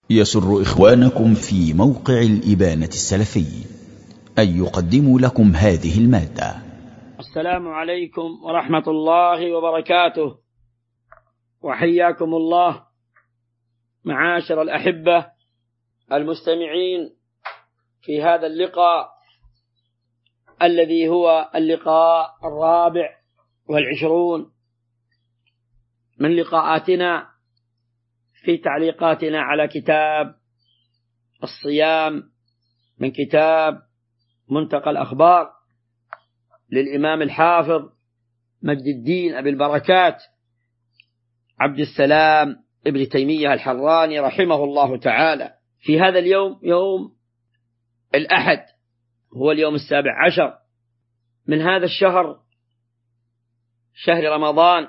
يسر إخوانكم في موقع الإبانة السلفي أن يقدموا لكم هذه المادة. السلام عليكم ورحمة الله وبركاته، وحياكم الله معاشر الأحبة المستمعين في هذا اللقاء الذي هو اللقاء 24 من لقاءاتنا في تعليقاتنا على كتاب الصيام من كتاب منتقى الأخبار للإمام الحافظ مجد الدين أبي البركات عبد السلام ابن تيمية الحراني رحمه الله تعالى. في هذا اليوم، يوم الأحد، هو اليوم 17 من هذا الشهر، شهر رمضان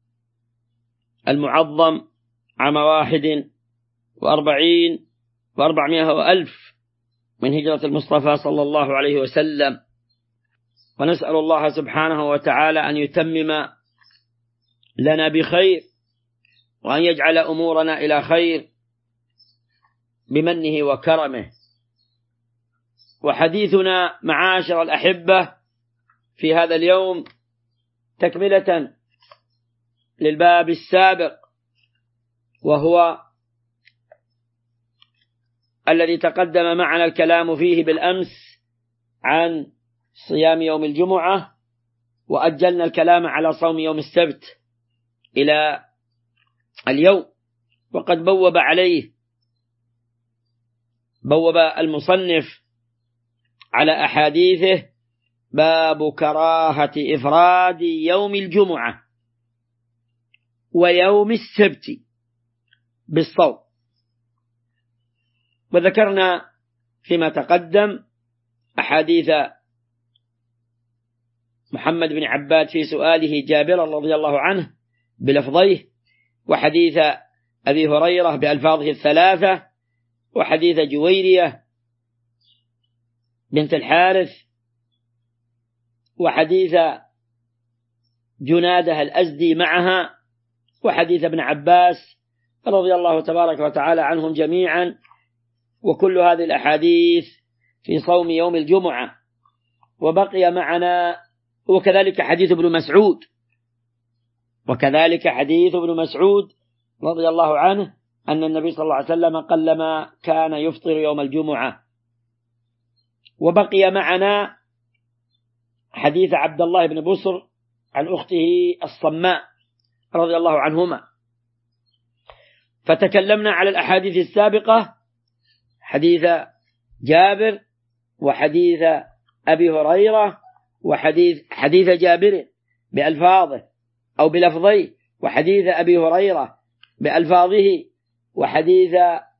المعظم، عام 41 و400 من هجرة المصطفى صلى الله عليه وسلم. ونسأل الله سبحانه وتعالى أن يتمم لنا بخير، وأن يجعل أمورنا إلى خير بمنه وكرمه. وحديثنا معاشر الأحبة في هذا اليوم تكملة للباب السابق، وهو الذي تقدم معنا الكلام فيه بالأمس عن صيام يوم الجمعة، وأجلنا الكلام على صوم يوم السبت إلى اليوم. وقد بوب المصنف على أحاديثه باب كراهة إفراد يوم الجمعة ويوم السبت بالصوم. وذكرنا فيما تقدم أحاديث محمد بن عباد في سؤاله جابر رضي الله عنه بلفظيه، وحديث أبي هريرة بألفاظه الثلاثة، وحديث جويرية بنت الحارث، وحديث جنادة الأزدي معها، وحديث ابن عباس رضي الله تبارك وتعالى عنهم جميعا. وكل هذه الأحاديث في صوم يوم الجمعة. وبقي معنا وكذلك حديث ابن مسعود رضي الله عنه أن النبي صلى الله عليه وسلم قلما كان يفطر يوم الجمعة. وبقي معنا حديث عبد الله بن بصر عن أخته الصماء رضي الله عنهما. فتكلمنا على الأحاديث السابقة، حديث جابر وحديث أبي هريرة وحديث جابر بألفاظه أو بلفظيه، وحديث أبي هريرة بألفاظه، وحديث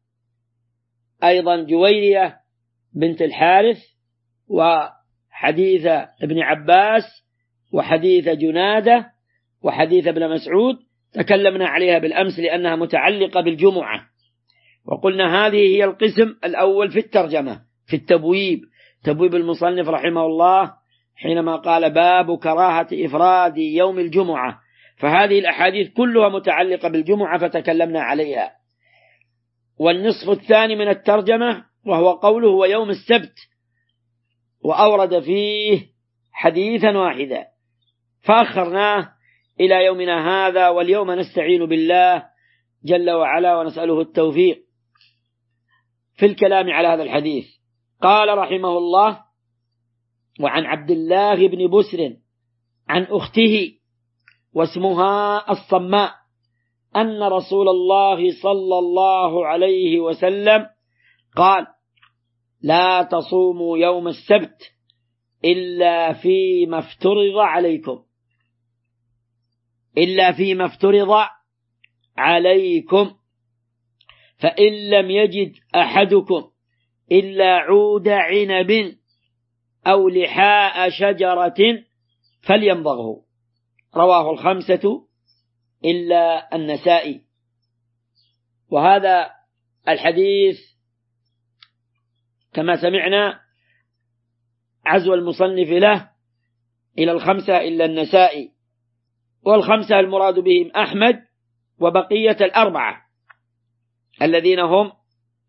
أيضا جويرية بنت الحارث، وحديث ابن عباس، وحديث جنادة، وحديث ابن مسعود. تكلمنا عليها بالأمس لأنها متعلقة بالجمعة. وقلنا هذه هي القسم الأول في الترجمة، في تبويب المصنف رحمه الله حينما قال باب كراهة إفراد يوم الجمعة. فهذه الأحاديث كلها متعلقة بالجمعة فتكلمنا عليها. والنصف الثاني من الترجمة وهو قوله ويوم السبت، وأورد فيه حديثا واحدا فأخرناه إلى يومنا هذا. واليوم نستعين بالله جل وعلا ونسأله التوفيق في الكلام على هذا الحديث. قال رحمه الله: وعن عبد الله بن بسر عن أخته واسمها الصماء أن رسول الله صلى الله عليه وسلم قال: لا تصوموا يوم السبت إلا فيما افترض عليكم، فإن لم يجد أحدكم إلا عود عنب أو لحاء شجرة فليمضغه. رواه 5 إلا النسائي. وهذا الحديث كما سمعنا عزو المصنف له إلى 5 إلا النسائي، وال5 المراد بهم أحمد وبقية 4 الذين هم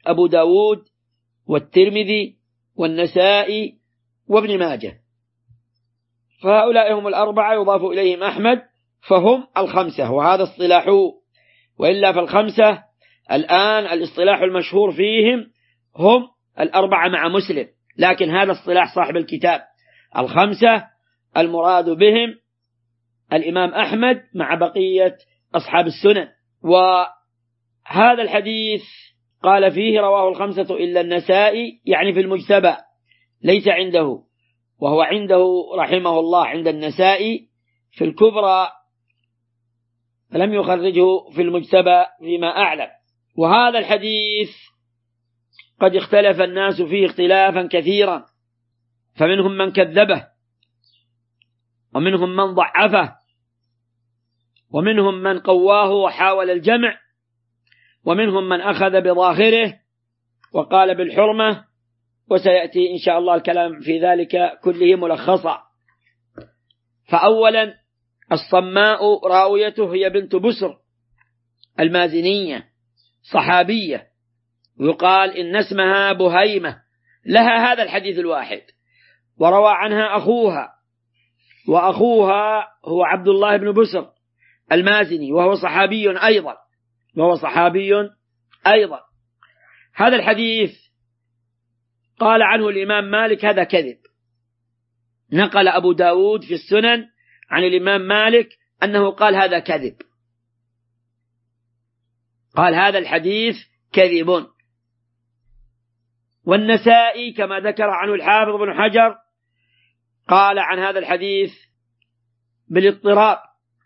أبو داود والترمذي والنسائي وابن ماجه، فهؤلاء هم الأربعة يضاف إليهم أحمد فهم الخمسة، وهذا اصطلاح. وإلا فالخمسة الآن الاصطلاح المشهور فيهم هم الأربعة مع مسلم، لكن هذا اصطلاح صاحب الكتاب. الخمسة المراد بهم الإمام أحمد مع بقية أصحاب السنن. وهذا الحديث قال فيه رواه الخمسة إلا النسائي، يعني في المجتبى، ليس عنده، وهو عنده رحمه الله عند النسائي في الكبرى، فلم يخرجه في المجتبى فيما أعلم. وهذا الحديث قد اختلف الناس فيه اختلافا كثيرا، فمنهم من كذبه، ومنهم من ضعفه، ومنهم من قواه وحاول الجمع، ومنهم من أخذ بظاهره وقال بالحرمة، وسيأتي إن شاء الله الكلام في ذلك كله ملخصا. فأولا الصماء راويته هي بنت بسر المازنية صحابية، يقال إن اسمها بهيمة، لها هذا الحديث الواحد، وروى عنها أخوها، وأخوها هو عبد الله بن بسر المازني، وهو صحابي أيضا. هذا الحديث قال عنه الإمام مالك هذا كذب، نقل أبو داود في السنن عن الإمام مالك أنه قال هذا كذب، قال هذا الحديث كذب. والنسائي كما ذكر عنه الحافظ بن حجر قال عن هذا الحديث بالاضطراب،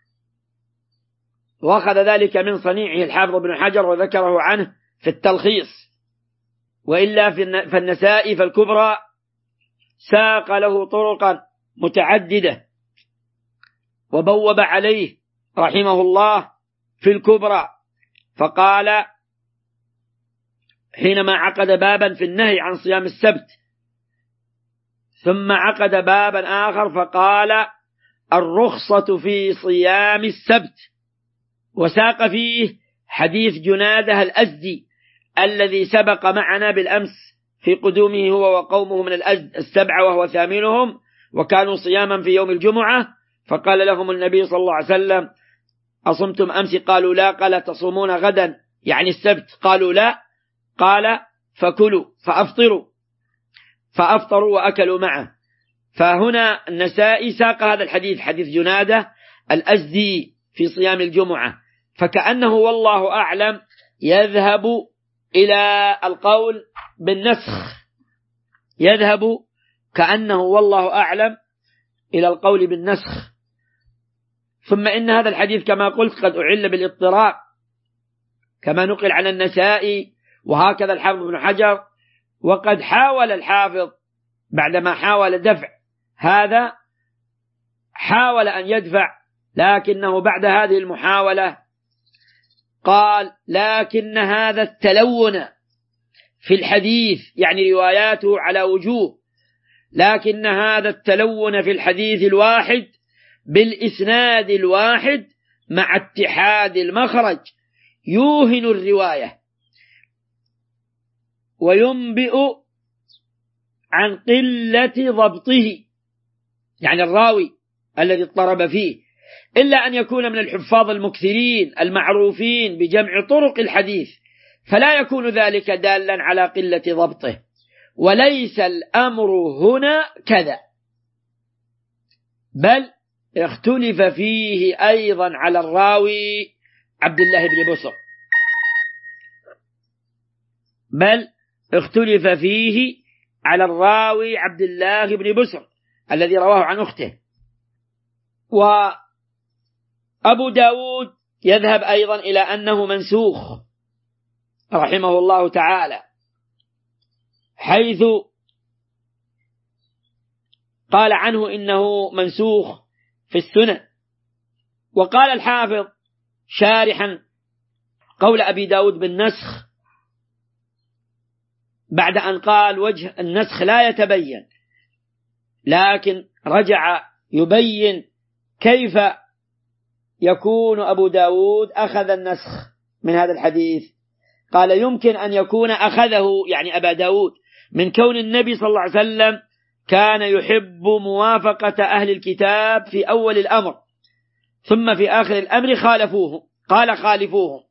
وأخذ ذلك من صنيعه الحافظ بن حجر وذكره عنه في التلخيص. وإلا فالنسائي في الكبرى ساق له طرقا متعددة، وبوب عليه رحمه الله في الكبرى، فقال حينما عقد بابا في النهي عن صيام السبت، ثم عقد بابا آخر فقال الرخصة في صيام السبت، وساق فيه حديث جناده الأزدي الذي سبق معنا بالأمس في قدومه هو وقومه من الأزد السبعة وهو ثامنهم، وكانوا صياما في يوم الجمعة، فقال لهم النبي صلى الله عليه وسلم أصمتم أمس؟ قالوا لا. قال تصومون غدا يعني السبت؟ قالوا لا. قال فكلوا فأفطروا وأكلوا معه. فهنا النسائي ساق هذا الحديث، حديث جناده الأزدي في صيام الجمعة، فكأنه والله أعلم يذهب إلى القول بالنسخ، كأنه والله أعلم إلى القول بالنسخ. ثم إن هذا الحديث كما قلت قد أعل بالاضطراب كما نقل عن النسائي، وهكذا الحافظ بن حجر. وقد حاول الحافظ بعدما حاول دفع هذا، حاول أن يدفع، لكنه بعد هذه المحاولة قال لكن هذا التلون في الحديث، يعني رواياته على وجوه، لكن هذا التلون في الحديث الواحد بالإسناد الواحد مع اتحاد المخرج يوهن الرواية وينبئ عن قلة ضبطه، يعني الراوي الذي اضطرب فيه، إلا أن يكون من الحفاظ المكثرين المعروفين بجمع طرق الحديث، فلا يكون ذلك دالا على قلة ضبطه. وليس الأمر هنا كذا، بل اختلف فيه أيضا على الراوي عبد الله بن بسر، الذي رواه عن أخته. وأبو داود يذهب أيضا إلى أنه منسوخ رحمه الله تعالى، حيث قال عنه إنه منسوخ في السنن. وقال الحافظ شارحا قول أبي داود بالنسخ بعد أن قال وجه النسخ لا يتبين، لكن رجع يبين كيف يكون أبو داود أخذ النسخ من هذا الحديث. قال يمكن أن يكون أخذه يعني أبا داود من كون النبي صلى الله عليه وسلم كان يحب موافقة أهل الكتاب في أول الأمر، ثم في آخر الأمر خالفوه، قال خالفوهم.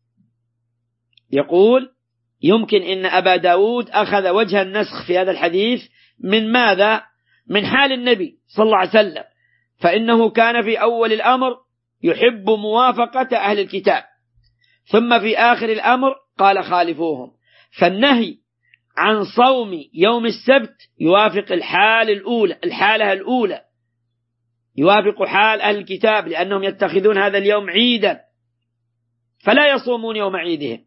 يقول يمكن إن أبا داود أخذ وجه النسخ في هذا الحديث من ماذا؟ من حال النبي صلى الله عليه وسلم، فإنه كان في أول الأمر يحب موافقة أهل الكتاب، ثم في آخر الأمر قال خالفوهم. فالنهي عن صوم يوم السبت يوافق الحالة الأولى يوافق حال أهل الكتاب، لأنهم يتخذون هذا اليوم عيدا فلا يصومون يوم عيدهم.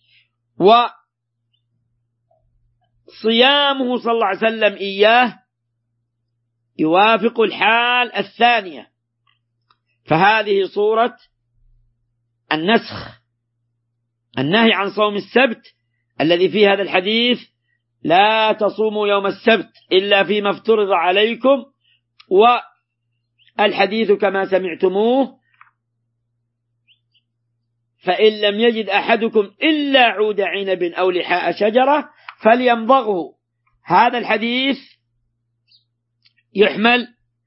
وصيامه صلى الله عليه وسلم إياه يوافق الحال الثانية، فهذه صورة النسخ. النهي عن صوم السبت الذي في هذا الحديث لا تصوموا يوم السبت إلا فيما افترض عليكم، والحديث كما سمعتموه فإن لم يجد أحدكم إلا عود عنب أو لحاء شجرة فليمضغه. هذا الحديث يحمل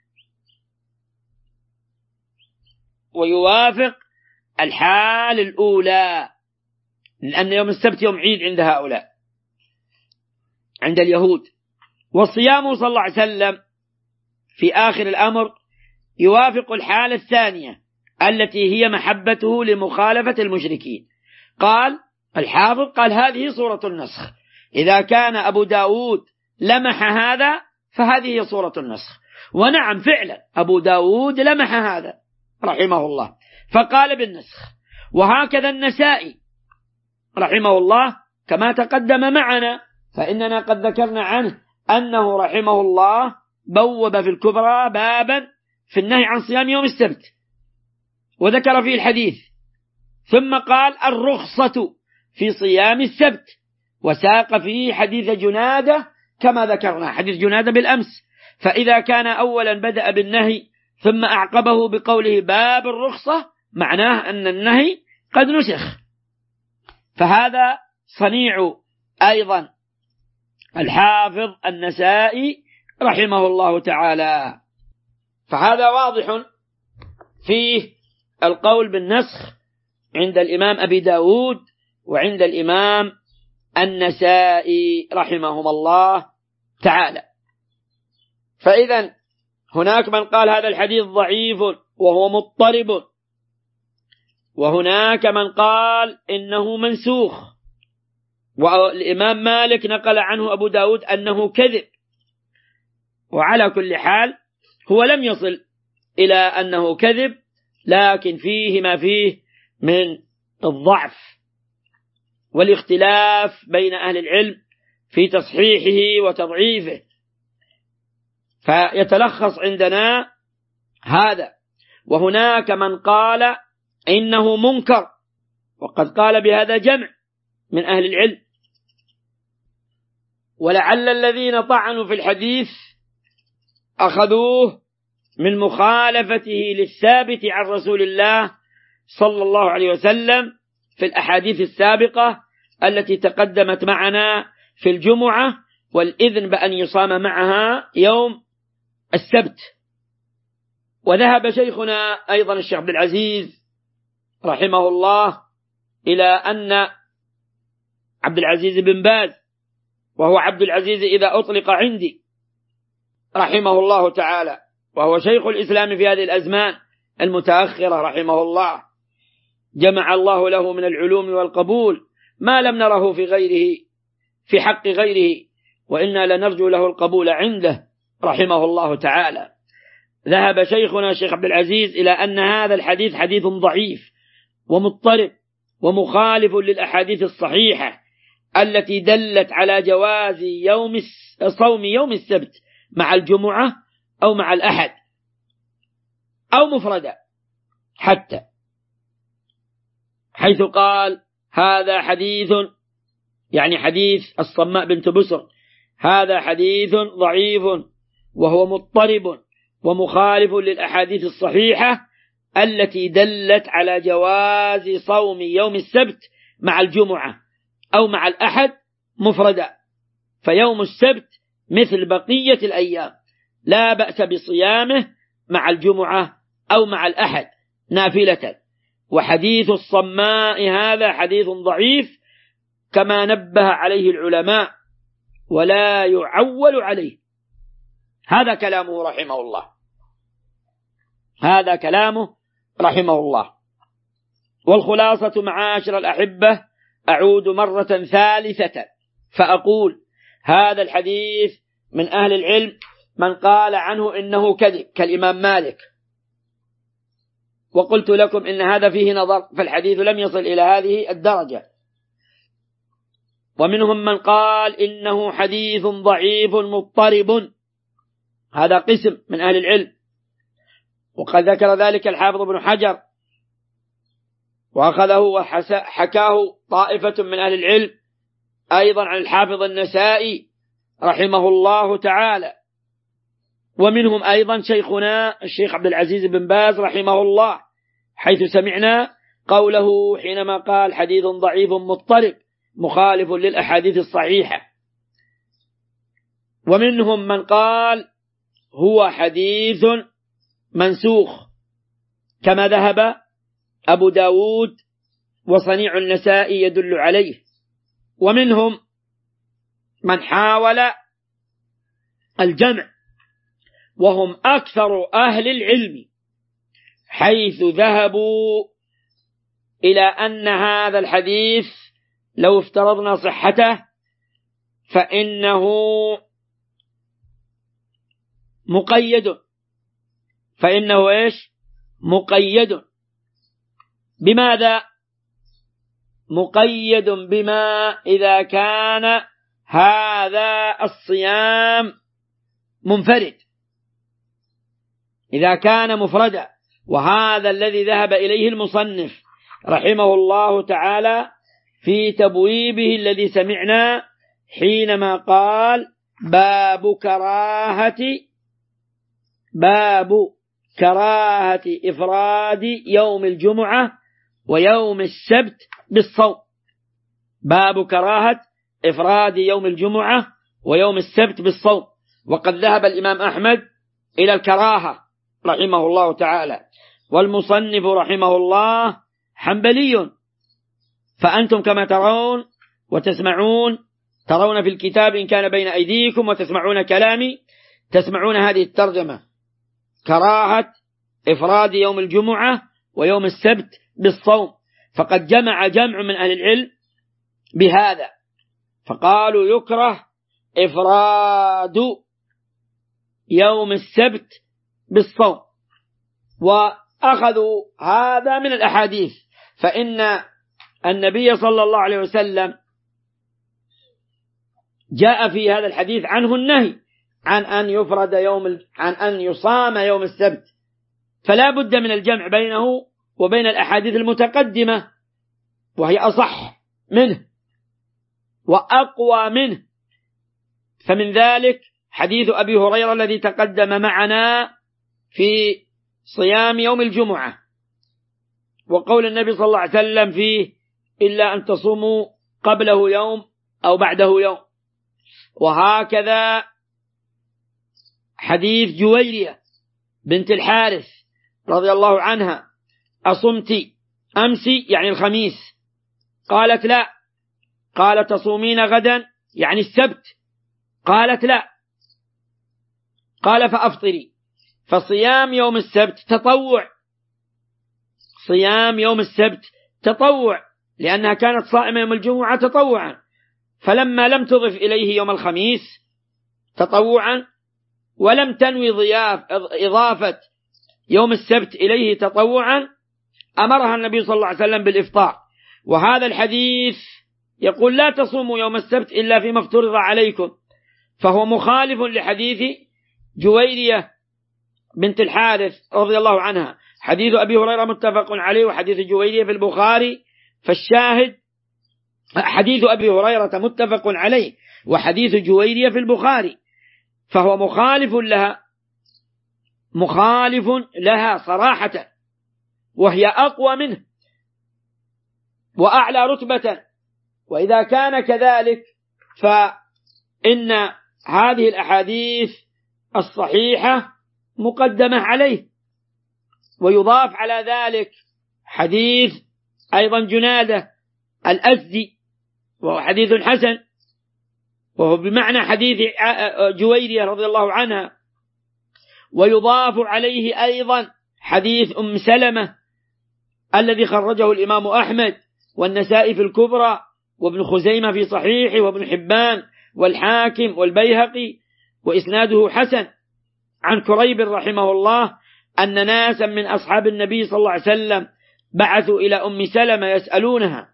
ويوافق الحال الأولى، لأن يوم السبت يوم عيد عند هؤلاء عند اليهود. وصيامه صلى الله عليه وسلم في آخر الأمر يوافق الحالة الثانية التي هي محبته لمخالفة المشركين. قال الحافظ قال هذه صورة النسخ. إذا كان أبو داود لمح هذا فهذه هي صورة النسخ. ونعم فعلا أبو داود لمح هذا رحمه الله فقال بالنسخ. وهكذا النسائي رحمه الله كما تقدم معنا، فإننا قد ذكرنا عنه أنه رحمه الله بوب في الكبرى بابا في النهي عن صيام يوم السبت وذكر فيه الحديث، ثم قال الرخصة في صيام السبت، وساق فيه حديث جنادة كما ذكرنا حديث جنادة بالأمس. فإذا كان أولا بدأ بالنهي ثم أعقبه بقوله باب الرخصة معناه أن النهي قد نسخ. فهذا صنيع أيضا الحافظ النسائي رحمه الله تعالى. فهذا واضح فيه القول بالنسخ عند الإمام أبي داود وعند الإمام النسائي رحمهم الله تعالى. فإذا هناك من قال هذا الحديث ضعيف وهو مضطرب، وهناك من قال إنه منسوخ، والإمام مالك نقل عنه أبو داود أنه كذب. وعلى كل حال هو لم يصل إلى أنه كذب، لكن فيه ما فيه من الضعف والاختلاف بين أهل العلم في تصحيحه وتضعيفه. فيتلخص عندنا هذا. وهناك من قال إنه منكر، وقد قال بهذا جمع من أهل العلم. ولعل الذين طعنوا في الحديث أخذوه من مخالفته للثابت عن رسول الله صلى الله عليه وسلم في الأحاديث السابقة التي تقدمت معنا في الجمعة، والإذن بأن يصام معها يوم السبت. وذهب شيخنا أيضا الشيخ عبد العزيز رحمه الله إلى أن عبد العزيز بن باز، وهو عبد العزيز إذا أطلق عندي رحمه الله تعالى، وهو شيخ الإسلام في هذه الأزمان المتأخرة رحمه الله، جمع الله له من العلوم والقبول ما لم نره في غيره في حق غيره، وإنا لنرجو له القبول عنده رحمه الله تعالى. ذهب شيخنا الشيخ عبد العزيز إلى أن هذا الحديث حديث ضعيف ومضطرب ومخالف للأحاديث الصحيحة التي دلت على جواز صوم يوم السبت مع الجمعة أو مع الأحد أو مفردا، حتى حيث قال هذا حديث يعني حديث الصماء بنت بسر هذا حديث ضعيف وهو مضطرب ومخالف للأحاديث الصحيحة التي دلت على جواز صوم يوم السبت مع الجمعة أو مع الأحد مفردا، فيوم السبت مثل بقية الأيام لا بأس بصيامه مع الجمعة أو مع الأحد نافلة. وحديث الصماء هذا حديث ضعيف كما نبه عليه العلماء ولا يعول عليه. هذا كلامه رحمه الله، هذا كلامه رحمه الله. والخلاصة معاشر الأحبة، أعود مرة ثالثة فأقول هذا الحديث من أهل العلم من قال عنه إنه كذب كالإمام مالك، وقلت لكم إن هذا فيه نظر، فالحديث لم يصل إلى هذه الدرجة. ومنهم من قال إنه حديث ضعيف مضطرب، هذا قسم من أهل العلم، وقد ذكر ذلك الحافظ ابن حجر، وأخذه وحكاه طائفة من أهل العلم أيضا عن الحافظ النسائي رحمه الله تعالى. ومنهم أيضا شيخنا الشيخ عبد العزيز بن باز رحمه الله، حيث سمعنا قوله حينما قال حديث ضعيف مضطرب مخالف للأحاديث الصحيحة. ومنهم من قال هو حديث منسوخ كما ذهب أبو داود وصنيع النسائي يدل عليه. ومنهم من حاول الجمع وهم أكثر أهل العلم، حيث ذهبوا إلى أن هذا الحديث لو افترضنا صحته فإنه مقيد، فإنه إيش؟ مقيد. بماذا؟ مقيد بما إذا كان هذا الصيام منفرد، إذا كان مفردا. وهذا الذي ذهب إليه المصنف رحمه الله تعالى في تبويبه الذي سمعنا حينما قال باب كراهة إفراد يوم الجمعة ويوم السبت بالصوم. باب كراهة إفراد يوم الجمعة ويوم السبت بالصوم. وقد ذهب الإمام أحمد إلى الكراهة رحمه الله تعالى، والمصنف رحمه الله حنبلي. فأنتم كما ترون وتسمعون، ترون في الكتاب إن كان بين أيديكم وتسمعون كلامي، تسمعون هذه الترجمة: كراهة إفراد يوم الجمعة ويوم السبت بالصوم. فقد جمع جمع من أهل العلم بهذا، فقالوا يكره إفراد يوم السبت بالصوم، وأخذوا هذا من الأحاديث. فإن النبي صلى الله عليه وسلم جاء في هذا الحديث عنه النهي عن أن يصام يوم السبت، فلا بد من الجمع بينه وبين الأحاديث المتقدمة، وهي أصح منه وأقوى منه. فمن ذلك حديث أبي هريرة الذي تقدم معنا في صيام يوم الجمعة، وقول النبي صلى الله عليه وسلم فيه: إلا أن تصوموا قبله يوم أو بعده يوم. وهكذا حديث جويرية بنت الحارث رضي الله عنها: أصمت أمسي يعني الخميس؟ قالت لا. قال: تصومين غدا يعني السبت؟ قالت لا. قال: فأفطري. فصيام يوم السبت تطوع، صيام يوم السبت تطوع، لأنها كانت صائمة يوم الجمعة تطوعا، فلما لم تضف إليه يوم الخميس تطوعا ولم تنوي إضافة يوم السبت إليه تطوعا، أمرها النبي صلى الله عليه وسلم بالإفطار. وهذا الحديث يقول: لا تصوموا يوم السبت إلا فيما افترض عليكم، فهو مخالف لحديث جويرية بنت الحارث رضي الله عنها. حديث أبي هريرة متفق عليه، وحديث جويرية في البخاري، فالشاهد حديث أبي هريرة متفق عليه وحديث جويرية في البخاري، فهو مخالف لها صراحة، وهي أقوى منه وأعلى رتبة وإذا كان كذلك فإن هذه الأحاديث الصحيحة مقدمة عليه. ويضاف على ذلك حديث أيضا جنادة الأزدي، وهو حديث حسن، وهو بمعنى حديث جويرية رضي الله عنها. ويضاف عليه أيضا حديث أم سلمة الذي خرجه الإمام أحمد والنسائي في الكبرى، وابن خزيمة في صحيحه، وابن حبان والحاكم والبيهقي، وإسناده حسن، عن كريب رحمه الله أن ناسا من أصحاب النبي صلى الله عليه وسلم بعثوا إلى أم سلمة يسألونها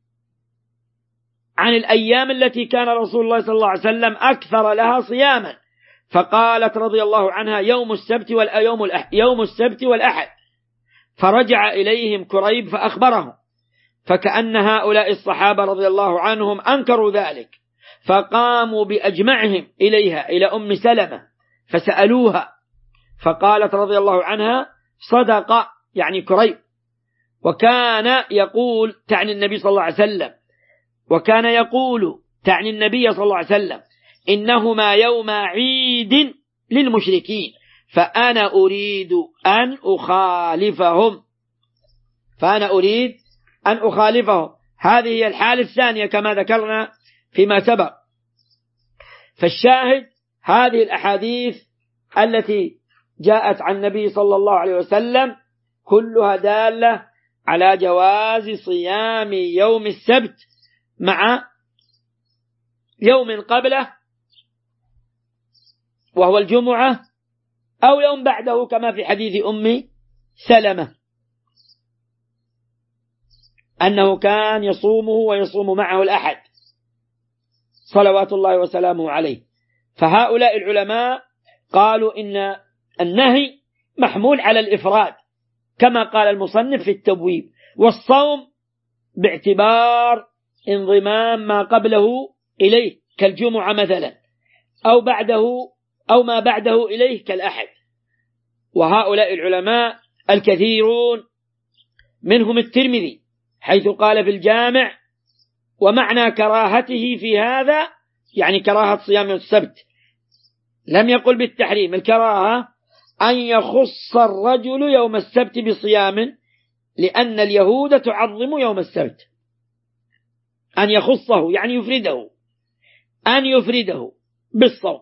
عن الأيام التي كان رسول الله صلى الله عليه وسلم أكثر لها صياما، فقالت رضي الله عنها يوم السبت والأحد. فرجع إليهم كريب فأخبرهم، فكأن هؤلاء الصحابة رضي الله عنهم أنكروا ذلك، فقاموا بأجمعهم إليها إلى أم سلمة فسألوها، فقالت رضي الله عنها صدق، يعني كريب، وكان يقول تعني النبي صلى الله عليه وسلم، وكان يقول تعني النبي صلى الله عليه وسلم إنهما يوم عيد للمشركين فأنا أريد أن أخالفهم. هذه هي الحالة الثانية كما ذكرنا فيما سبق. فالشاهد هذه الأحاديث التي جاءت عن النبي صلى الله عليه وسلم كلها دالة على جواز صيام يوم السبت مع يوم قبله وهو الجمعة، أو يوم بعده كما في حديث أم سلمة أنه كان يصومه ويصوم معه الأحد صلوات الله وسلامه عليه. فهؤلاء العلماء قالوا إن النهي محمول على الإفراد كما قال المصنف في التبويب، والصوم باعتبار انضمام ما قبله إليه كالجمعة مثلا، أو ما بعده إليه كالأحد. وهؤلاء العلماء الكثيرون منهم الترمذي حيث قال في الجامع ومعنى كراهته في هذا يعني كراهة صيام السبت، لم يقل بالتحريم، الكراهة أن يخص الرجل يوم السبت بصيام لأن اليهود تعظم يوم السبت، أن يخصه يعني يفرده بالصوم.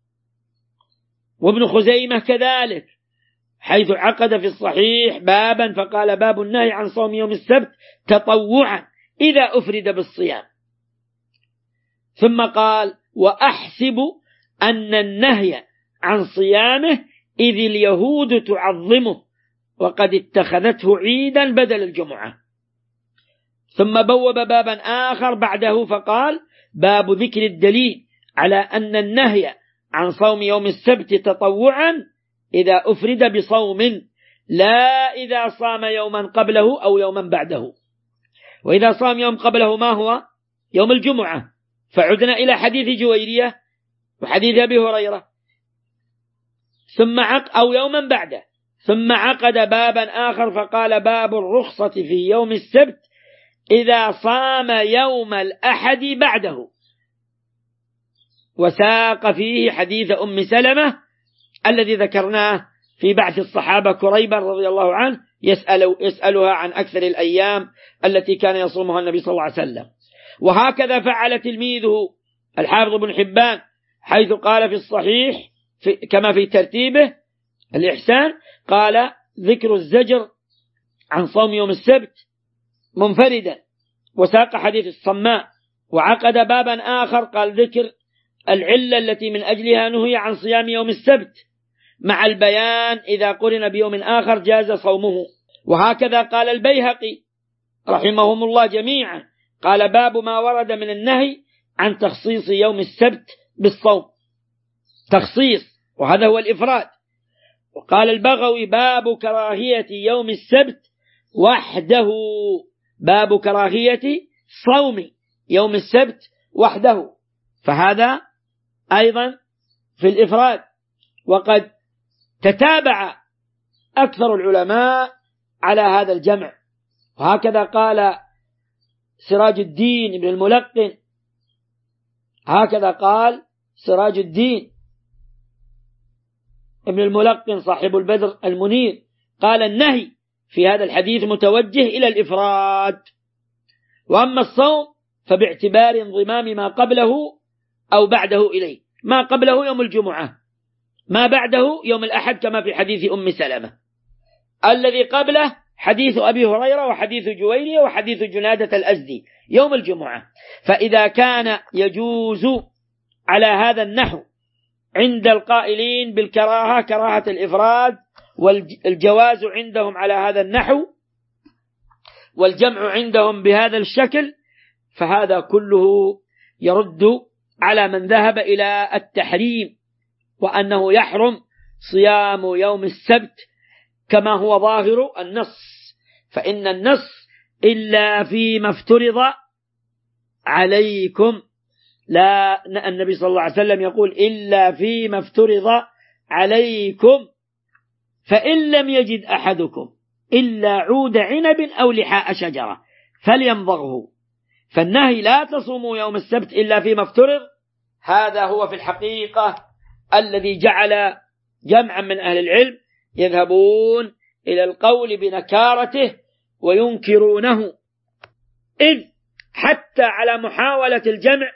وابن خزيمة كذلك حيث عقد في الصحيح بابا فقال باب النهي عن صوم يوم السبت تطوعا إذا أفرد بالصيام، ثم قال وأحسب أن النهي عن صيامه إذ اليهود تعظمه وقد اتخذته عيدا بدل الجمعة. ثم بوب بابا آخر بعده فقال باب ذكر الدليل على أن النهي عن صوم يوم السبت تطوعا إذا أفرد بصوم لا إذا صام يوما قبله أو يوما بعده. وإذا صام يوم قبله ما هو؟ يوم الجمعة. فعدنا إلى حديث جويرية وحديث أبي هريرة أو يوما بعده، ثم عقد بابا آخر فقال باب الرخصة في يوم السبت إذا صام يوم الأحد بعده، وساق فيه حديث أم سلمة الذي ذكرناه في بعث الصحابة كريبا رضي الله عنه يسألها عن أكثر الأيام التي كان يصومها النبي صلى الله عليه وسلم. وهكذا فعل تلميذه الحافظ بن حبان حيث قال في الصحيح كما في ترتيبه الإحسان قال ذكر الزجر عن صوم يوم السبت منفردا، وساق حديث الصماء، وعقد بابا آخر قال ذكر العلة التي من أجلها نهي عن صيام يوم السبت مع البيان إذا قرن بيوم آخر جاز صومه. وهكذا قال البيهقي رحمهم الله جميعا قال باب ما ورد من النهي عن تخصيص يوم السبت بالصوم، تخصيص، وهذا هو الإفراد. وقال البغوي باب كراهية يوم السبت وحده، باب كراهية صوم يوم السبت وحده، فهذا أيضا في الإفراد. وقد تتابع أكثر العلماء على هذا الجمع، وهكذا قال سراج الدين بن الملقن، هكذا قال سراج الدين ابن الملقن صاحب البدر المنير، قال النهي في هذا الحديث متوجه إلى الإفراد، وأما الصوم فباعتبار انضمام ما قبله أو بعده إليه، ما قبله يوم الجمعة، ما بعده يوم الأحد كما في حديث أم سلمة، الذي قبله حديث أبي هريرة وحديث جويرية وحديث جنادة الأزدي يوم الجمعة. فإذا كان يجوز على هذا النحو عند القائلين بالكراهة كراهة الإفراد، والجواز عندهم على هذا النحو، والجمع عندهم بهذا الشكل، فهذا كله يرد على من ذهب إلى التحريم، وأنه يحرم صيام يوم السبت كما هو ظاهر النص. فإن النص إلا فيما افترض عليكم، لا، النبي صلى الله عليه وسلم يقول إلا فيما افترض عليكم، فإن لم يجد أحدكم إلا عود عنب أو لحاء شجرة فليمضغه. فالنهي لا تصوموا يوم السبت إلا فيما افترض، هذا هو في الحقيقة الذي جعل جمعا من أهل العلم يذهبون إلى القول بنكارته وينكرونه، إذ حتى على محاولة الجمع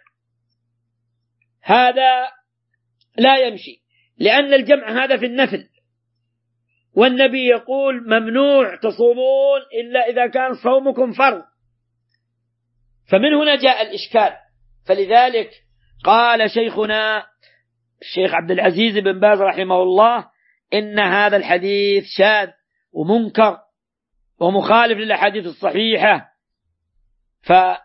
هذا لا يمشي، لأن الجمع هذا في النفل، والنبي يقول ممنوع تصومون إلا إذا كان صومكم فرض، فمن هنا جاء الإشكال. فلذلك قال شيخنا الشيخ عبد العزيز بن باز رحمه الله إن هذا الحديث شاذ ومنكر ومخالف للأحاديث الصحيحة، فهذا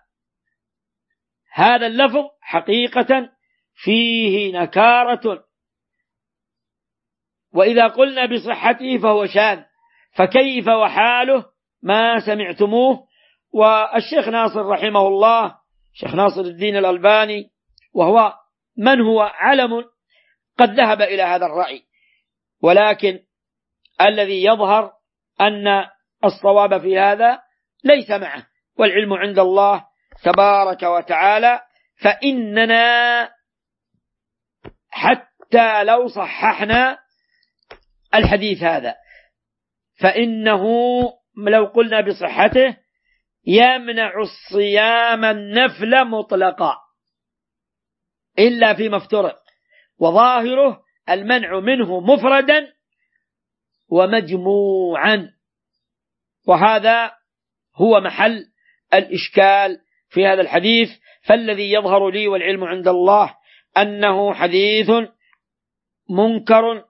اللفظ حقيقة فيه نكارة، وإذا قلنا بصحته فهو شاذ، فكيف وحاله ما سمعتموه. والشيخ ناصر رحمه الله، شيخ ناصر الدين الألباني، وهو من هو علم، قد ذهب إلى هذا الرأي، ولكن الذي يظهر أن الصواب في هذا ليس معه، والعلم عند الله تبارك وتعالى. فإننا حتى لو صححنا الحديث هذا فإنه لو قلنا بصحته يمنع الصيام النفل مطلقا إلا فيما افترض، وظاهره المنع منه مفردا ومجموعا، وهذا هو محل الإشكال في هذا الحديث. فالذي يظهر لي والعلم عند الله أنه حديث منكر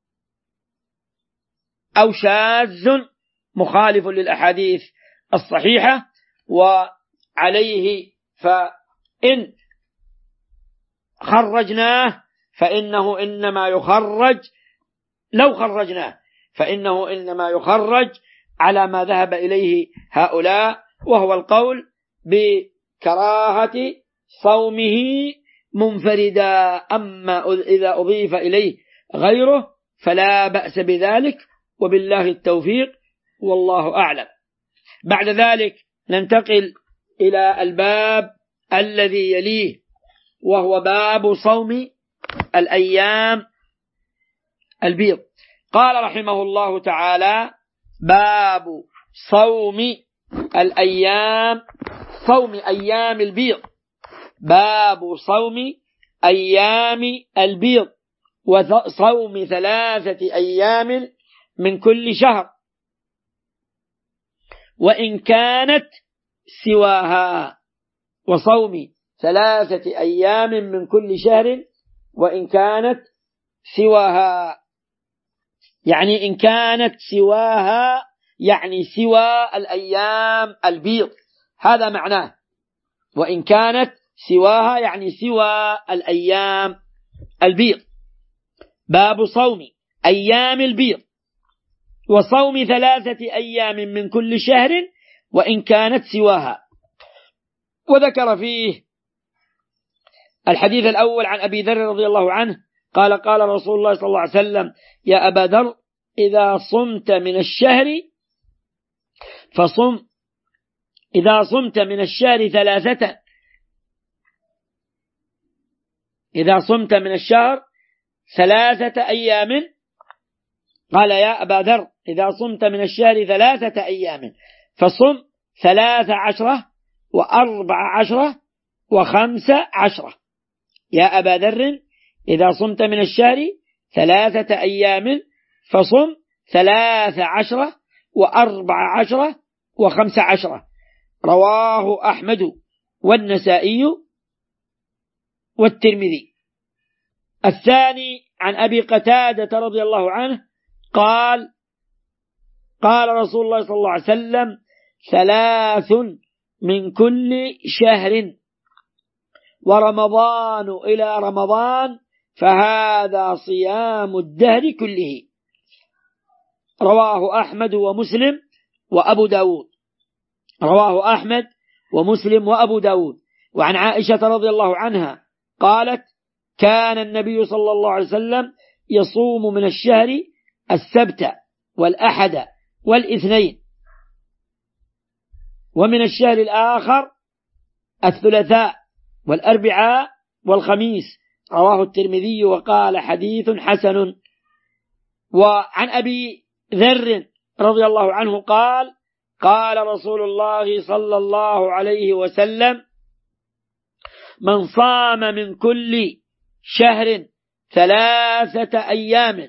أو شاذ مخالف للأحاديث الصحيحة، وعليه فإن خرجناه فإنه إنما يخرج، لو خرجناه فإنه إنما يخرج على ما ذهب إليه هؤلاء، وهو القول بكراهة صومه منفردا، أما إذا أضيف إليه غيره فلا بأس بذلك، وبالله التوفيق والله أعلم. بعد ذلك ننتقل إلى الباب الذي يليه، وهو باب صوم الأيام البيض. قال رحمه الله تعالى: باب صوم الأيام، صوم أيام البيض، باب صوم أيام البيض، وصوم 3 أيام من كل شهر وإن كانت سواها، وصوم 3 أيام من كل شهر وإن كانت سواها، يعني إن كانت سواها يعني سوى الأيام البيض، هذا معناه، وإن كانت سواها يعني سوى الأيام البيض. باب صوم أيام البيض وصوم 3 أيام من كل شهر وإن كانت سواها. وذكر فيه الحديث الأول عن أبي ذر رضي الله عنه قال: قال رسول الله صلى الله عليه وسلم: يا أبا ذر، إذا صمت من الشهر فصم إذا صمت من الشهر 3، إذا صمت من الشهر 3 أيام، قال يا أبا ذر إذا صمت من الشهر 3 أيام فصم 13 و14 و15. يا أبا ذر إذا صمت من الشهر 3 أيام فصم 13 و14 و15. رواه أحمد والنسائي والترمذي. الثاني عن أبي قتادة رضي الله عنه قال قال رسول الله صلى الله عليه وسلم 3 من كل شهر ورمضان إلى رمضان فهذا صيام الدهر كله. رواه أحمد ومسلم وأبو داود. رواه أحمد ومسلم وأبو داود. وعن عائشة رضي الله عنها قالت كان النبي صلى الله عليه وسلم يصوم من الشهر السبت والأحد والاثنين، ومن الشهر الآخر الثلاثاء والأربعاء والخميس. رواه الترمذي وقال حديث حسن. وعن أبي ذر رضي الله عنه قال قال رسول الله صلى الله عليه وسلم من صام من كل شهر 3 أيام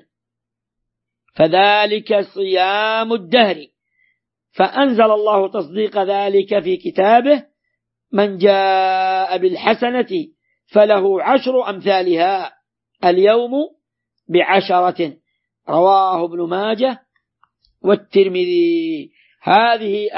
فذلك صيام الدهر. فأنزل الله تصديق ذلك في كتابه من جاء بالحسنة فله 10 أمثالها اليوم ب10. رواه ابن ماجه والترمذي. هذه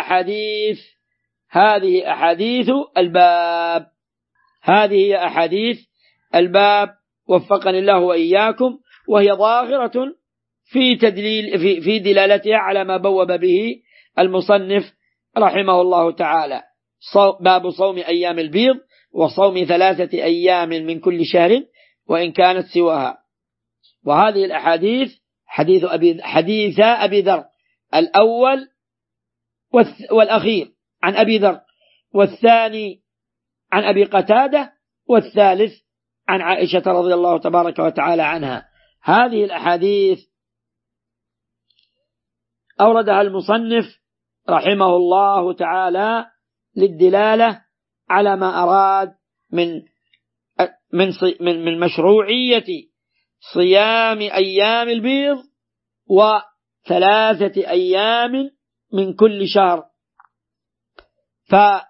أحاديث الباب. هذه هي أحاديث الباب وفقني الله وإياكم، وهي ظاهرة في دلالتها على ما بوب به المصنف رحمه الله تعالى. باب صوم أيام البيض وصوم 3 أيام من كل شهر وإن كانت سواها. وهذه الأحاديث حديث أبي ذر الأول والأخير عن أبي ذر، والثاني عن أبي قتادة، والثالث عن عائشة رضي الله تبارك وتعالى عنها. هذه الأحاديث أوردها المصنف رحمه الله تعالى للدلالة على ما أراد من مشروعية صيام أيام البيض و3 أيام من كل شهر. فقوله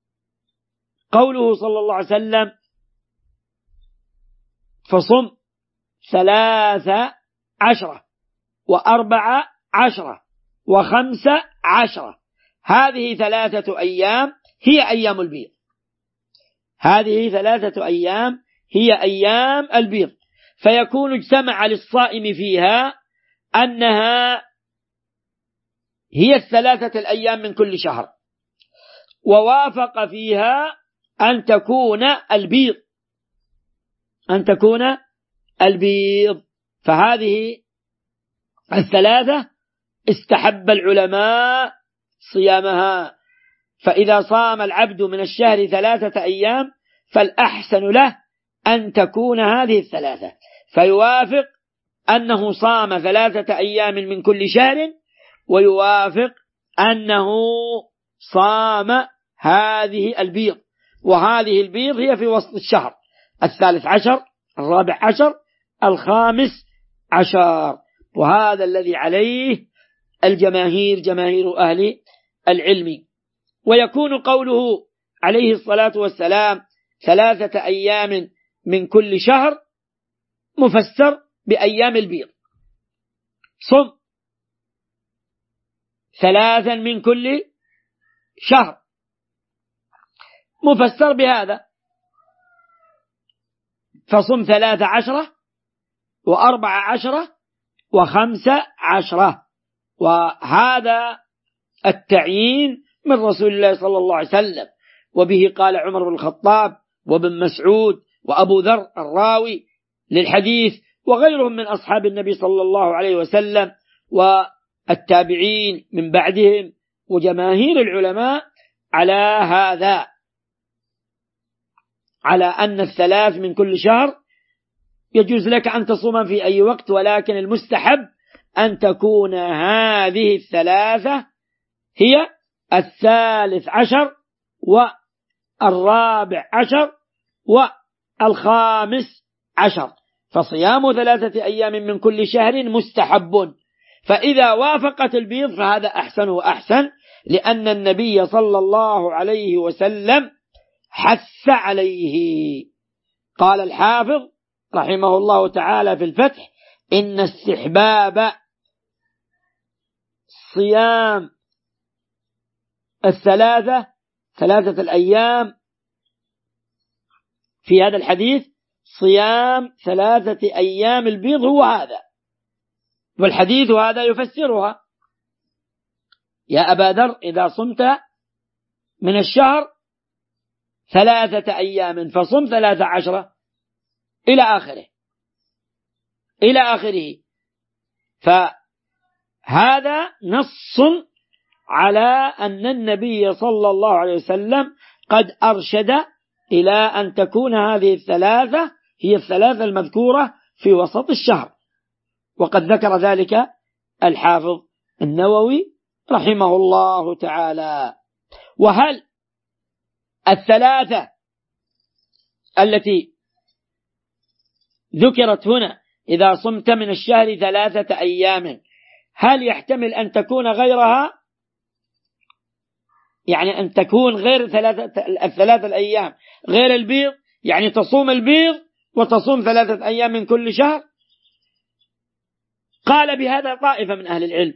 صلى الله عليه وسلم فصم 13 و14 و15، هذه 3 أيام هي أيام البيض. هذه 3 أيام هي أيام البيض، فيكون اجتمع للصائم فيها أنها هي 3 الأيام من كل شهر، ووافق فيها أن تكون البيض. فهذه 3 استحب العلماء صيامها. فإذا صام العبد من الشهر 3 أيام فالأحسن له أن تكون هذه 3، فيوافق أنه صام 3 أيام من كل شهر، ويوافق أنه صام هذه البيض. وهذه البيض هي في وسط الشهر، 13 14 15. وهذا الذي عليه الجماهير، جماهير أهل العلم. ويكون قوله عليه الصلاة والسلام 3 أيام من كل شهر مفسر بأيام البيض. صم 3 من كل شهر مفسر بهذا، فصم 13 و14 و15. وهذا التعيين من رسول الله صلى الله عليه وسلم، وبه قال عمر بن الخطاب وابن مسعود وأبو ذر الراوي للحديث وغيرهم من أصحاب النبي صلى الله عليه وسلم والتابعين من بعدهم وجماهير العلماء على هذا، على أن الثلاث من كل شهر يجوز لك أن تصوم في أي وقت، ولكن المستحب أن تكون هذه الثلاثة هي 13 و14 و15. فصيام 3 أيام من كل شهر مستحب، فإذا وافقت البيض فهذا أحسن وأحسن، لأن النبي صلى الله عليه وسلم حث عليه. قال الحافظ رحمه الله تعالى في الفتح: إن استحباب صيام 3 الأيام في هذا الحديث، صيام 3 أيام البيض هو هذا، والحديث هذا يفسرها: يا أبا ذر إذا صمت من الشهر 3 أيام فصم 13 إلى آخره. فهذا نص على أن النبي صلى الله عليه وسلم قد أرشد إلى أن تكون هذه الثلاثة هي الثلاثة المذكورة في وسط الشهر، وقد ذكر ذلك الحافظ النووي رحمه الله تعالى. وهل الثلاثة التي ذكرت هنا إذا صمت من الشهر 3 أيام هل يحتمل أن تكون غيرها؟ يعني أن تكون غير 3 الأيام غير البيض، يعني تصوم البيض وتصوم 3 أيام من كل شهر؟ قال بهذا طائفة من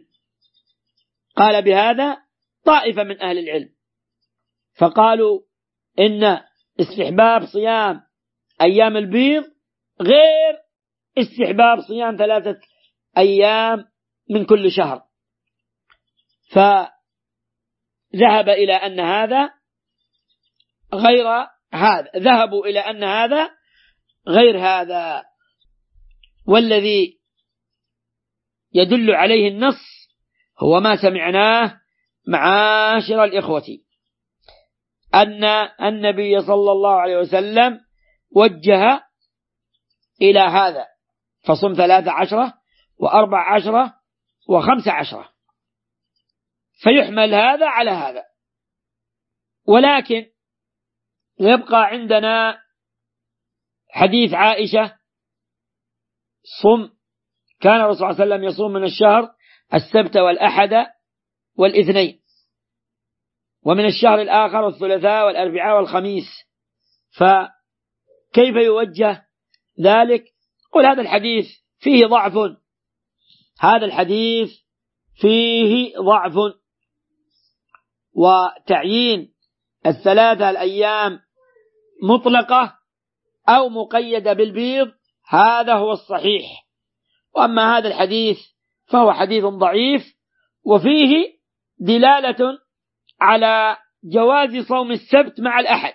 أهل العلم، فقالوا إن استحباب صيام أيام البيض غير استحباب صيام 3 أيام من كل شهر، فذهب إلى أن هذا غير هذا، ذهبوا إلى أن هذا غير هذا. والذي يدل عليه النص هو ما سمعناه معاشر الإخوة، أن النبي صلى الله عليه وسلم وجه إلى هذا: فصم 13 و14 و15، فيحمل هذا على هذا. ولكن يبقى عندنا حديث عائشة: كان الرسول صلى الله عليه وسلم يصوم من الشهر السبت والأحد والاثنين، ومن الشهر الآخر الثلاثاء والأربعاء والخميس، فكيف يوجه ذلك؟ قل هذا الحديث فيه ضعف، وتعيين 3 الأيام مطلقة أو مقيدة بالبيض هذا هو الصحيح. وأما هذا الحديث فهو حديث ضعيف، وفيه دلالة على جواز صوم السبت مع الأحد،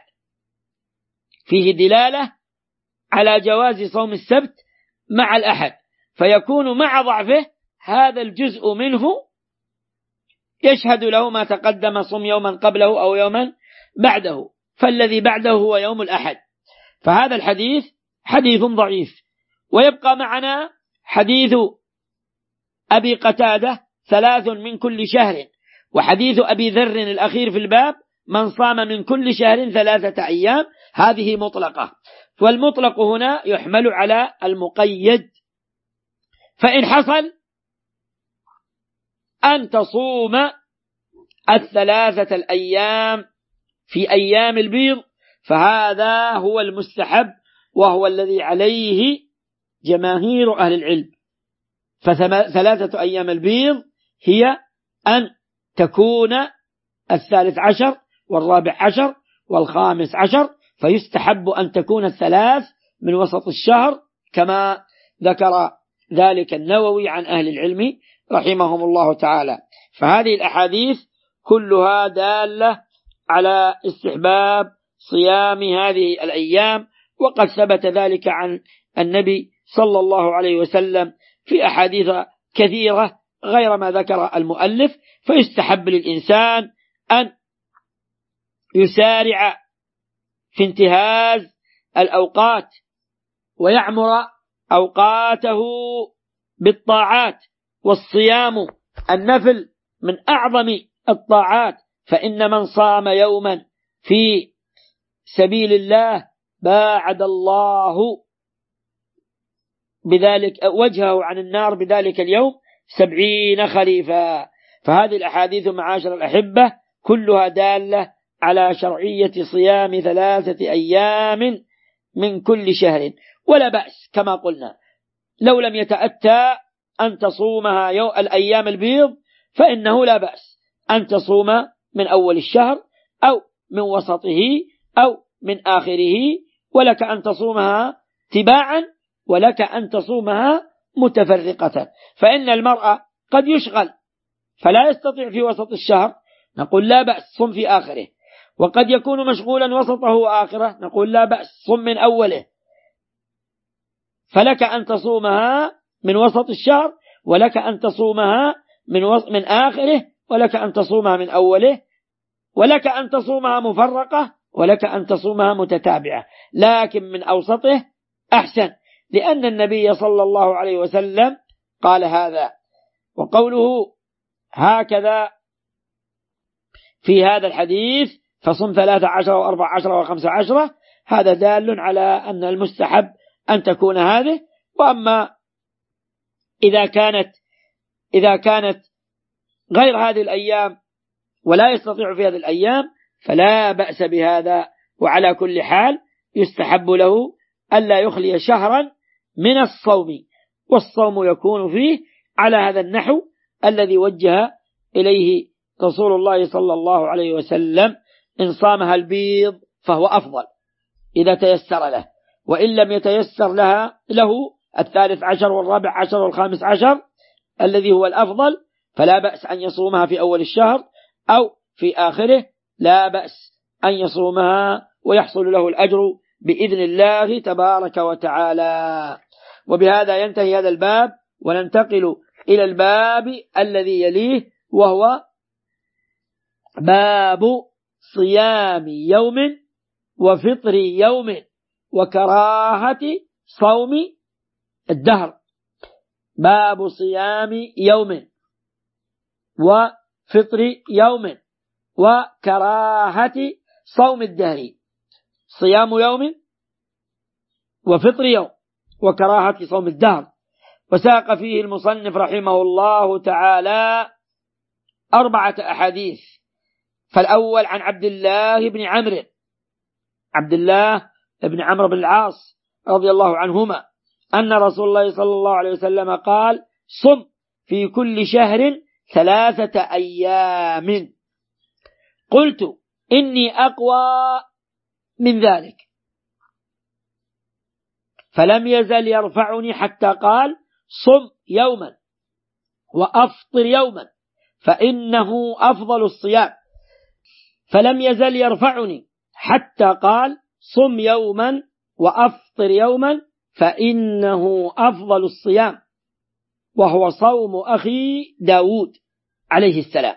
فيكون مع ضعفه هذا الجزء منه يشهد له ما تقدم: صم يوما قبله أو يوما بعده، فالذي بعده هو يوم الأحد. فهذا الحديث حديث ضعيف. ويبقى معنا حديث أبي قتادة 3 من كل شهر، وحديث أبي ذر الأخير في الباب: من صام من كل شهر 3 أيام. هذه مطلقة، والمطلق هنا يحمل على المقيد. فإن حصل أن تصوم 3 الأيام في أيام البيض فهذا هو المستحب، وهو الذي عليه جماهير أهل العلم. ف3 أيام البيض هي أن تكون 13 و14 و15، فيستحب أن تكون 3 من وسط الشهر كما ذكر ذلك النووي عن أهل العلم رحمهم الله تعالى. فهذه الأحاديث كلها دالة على استحباب صيام هذه الأيام، وقد ثبت ذلك عن النبي صلى الله عليه وسلم في أحاديث كثيرة غير ما ذكر المؤلف. فيستحب للإنسان أن يسارع في انتهاز الأوقات ويعمر أوقاته بالطاعات، والصيام النفل من أعظم الطاعات، فإن من صام يوما في سبيل الله باعد الله بذلك وجهه عن النار بذلك اليوم 70 خريفا. فهذه الأحاديث معاشر الأحبة كلها دالة على شرعية صيام 3 أيام من كل شهر، ولا بأس كما قلنا لو لم يتأتى أن تصومها الأيام البيض فإنه لا بأس أن تصوم من أول الشهر أو من وسطه أو من آخره، ولك أن تصومها تباعا ولك أن تصومها متفرقة. فإن المرأة قد يشغل فلا يستطيع في وسط الشهر، نقول لا بأس صم في آخره، وقد يكون مشغولا وسطه وآخره، نقول لا بأس صم من أوله. فلك أن تصومها من وسط الشهر، ولك أن تصومها من آخره، ولك أن تصومها من أوله، ولك أن تصومها مفرقة، ولك أن تصومها متتابعة، لكن من أوسطه أحسن، لأن النبي صلى الله عليه وسلم قال هذا. وقوله هكذا في هذا الحديث فصم 13 و14 و15 هذا دال على أن المستحب أن تكون هذه. وأما إذا كانت غير هذه الأيام ولا يستطيع في هذه الأيام فلا بأس بهذا. وعلى كل حال يستحب له ألا يخلي شهرا من الصوم، والصوم يكون فيه على هذا النحو الذي وجه إليه رسول الله صلى الله عليه وسلم. إن صامها البيض فهو أفضل إذا تيسر له، وإن لم يتيسر له 13 و14 و15 الذي هو الأفضل فلا بأس أن يصومها في أول الشهر أو في آخره، لا بأس أن يصومها ويحصل له الأجر بإذن الله تبارك وتعالى. وبهذا ينتهي هذا الباب، وننتقل إلى الباب الذي يليه، وهو باب صيام يوم وفطر يوم وكراهة صوم الدهر. باب صيام يوم وفطر يوم وكراهة صوم الدهر. صيام يوم وفطر يوم وكراهة صوم الدهر. وساق فيه المصنف رحمه الله تعالى 4 أحاديث. فالأول عن عبد الله بن عمرو بن العاص رضي الله عنهما أن رسول الله صلى الله عليه وسلم قال: صم في كل شهر 3 أيام. قلت: إني أقوى من ذلك. فلم يزل يرفعني حتى قال: صم يوما وأفطر يوما فإنه أفضل الصيام. فلم يزل يرفعني حتى قال: صم يوما وأفطر يوما فإنه أفضل الصيام، وهو صوم أخي داود عليه السلام.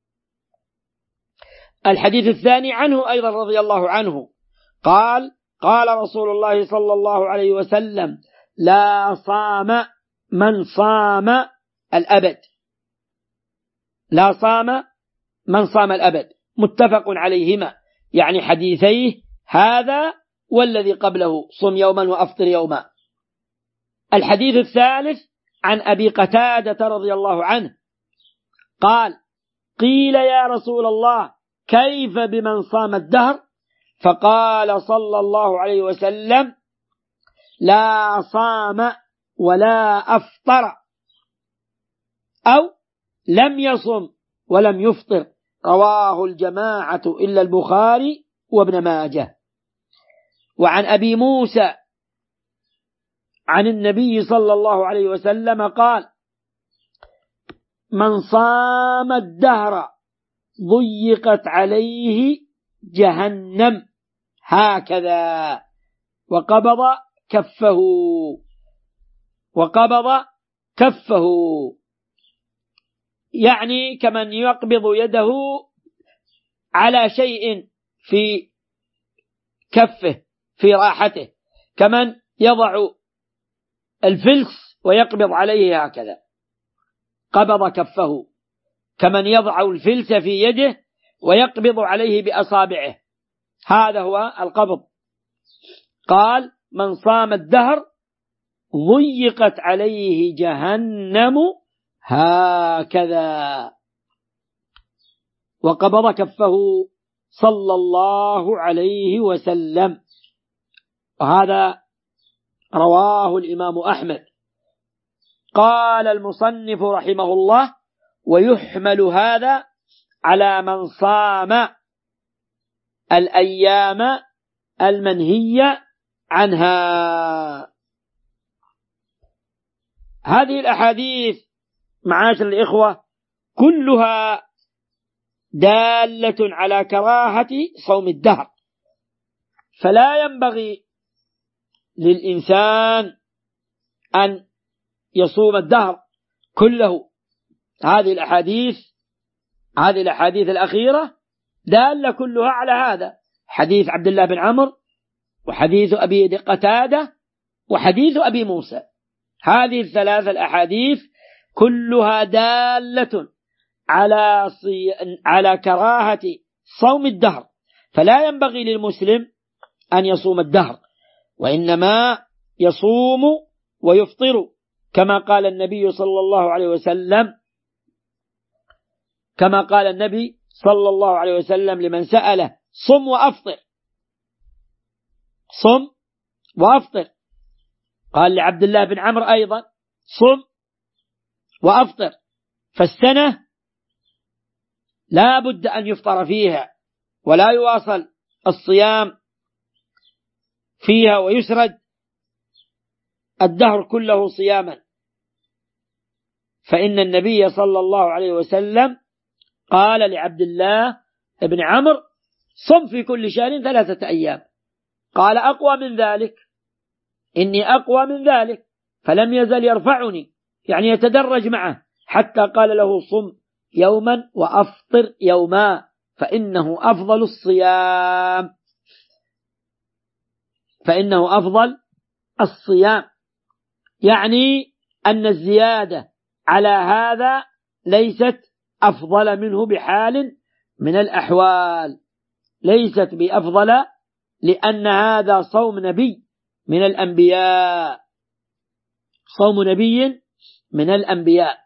الحديث الثاني عنه أيضا رضي الله عنه قال: قال رسول الله صلى الله عليه وسلم: لا صام من صام الأبد. لا صام من صام الأبد. متفق عليهما، يعني حديثيه هذا والذي قبله: صم يوما وأفطر يوما. الحديث الثالث عن أبي قتادة رضي الله عنه قال: قيل يا رسول الله كيف بمن صام الدهر؟ فقال صلى الله عليه وسلم: لا صام ولا أفطر، أو لم يصم ولم يفطر. رواه الجماعة إلا البخاري وابن ماجه. وعن أبي موسى عن النبي صلى الله عليه وسلم قال: من صام الدهر ضيقت عليه جهنم هكذا وقبض كفه، يعني كمن يقبض يده على شيء في كفه في راحته، كمن يضع الفلس ويقبض عليه هكذا، قبض كفه، كمن يضع الفلس في يده ويقبض عليه بأصابعه، هذا هو القبض. قال: من صام الدهر ضيقت عليه جهنم هكذا، وقبض كفه صلى الله عليه وسلم. وهذا رواه الإمام أحمد. قال المصنف رحمه الله: ويحمل هذا على من صام الأيام المنهية عنها. هذه الأحاديث معاشر الإخوة كلها دالة على كراهة صوم الدهر، فلا ينبغي للإنسان أن يصوم الدهر كله. هذه الأحاديث الأخيرة دالة كلها على هذا، حديث عبد الله بن عمرو، وحديث أبي قتادة، وحديث أبي موسى. هذه الثلاث الأحاديث كلها دالة على كراهة صوم الدهر، فلا ينبغي للمسلم أن يصوم الدهر، وإنما يصوم ويفطر كما قال النبي صلى الله عليه وسلم، كما قال النبي صلى الله عليه وسلم لمن سأله: صم وأفطر، صم وأفطر. قال لعبد الله بن عمرو أيضا: صم وأفطر. فالسنة لا بد أن يفطر فيها، ولا يواصل الصيام فيها ويسرد الدهر كله صياما، فإن النبي صلى الله عليه وسلم قال لعبد الله بن عمرو: صم في كل شهر 3 أيام. قال: أقوى من ذلك، إني أقوى من ذلك. فلم يزل يرفعني، يعني يتدرج معه، حتى قال له: صم يوما وأفطر يوما، فإنه أفضل الصيام، فإنه أفضل الصيام. يعني أن الزيادة على هذا ليست أفضل منه بحال من الأحوال، ليست بأفضل، لأن هذا صوم نبي من الأنبياء، صوم نبي من الأنبياء.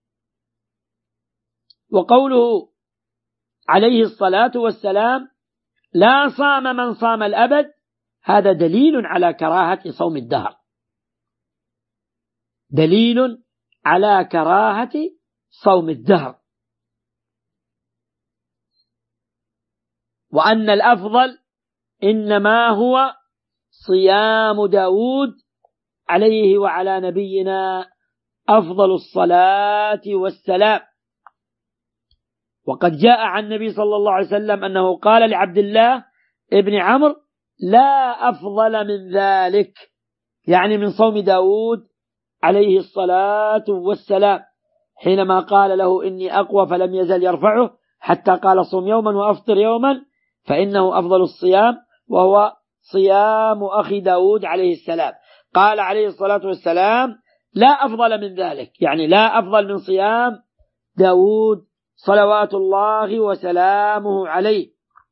وقوله عليه الصلاة والسلام: لا صام من صام الأبد، هذا دليل على كراهة صوم الدهر، دليل على كراهة صوم الدهر، وأن الأفضل إنما هو صيام داود عليه وعلى نبينا أفضل الصلاة والسلام. وقد جاء عن النبي صلى الله عليه وسلم أنه قال لعبد الله ابن عمرو: لا أفضل من ذلك، يعني من صوم داود عليه الصلاة والسلام، حينما قال له: إني أقوى، فلم يزل يرفعه حتى قال: صم يوما وأفطر يوما، فإنه أفضل الصيام، وهو صيام أخي داود عليه السلام. قال عليه الصلاة والسلام: لا أفضل من ذلك، يعني لا أفضل من صيام داود صلوات الله وسلامه عليه،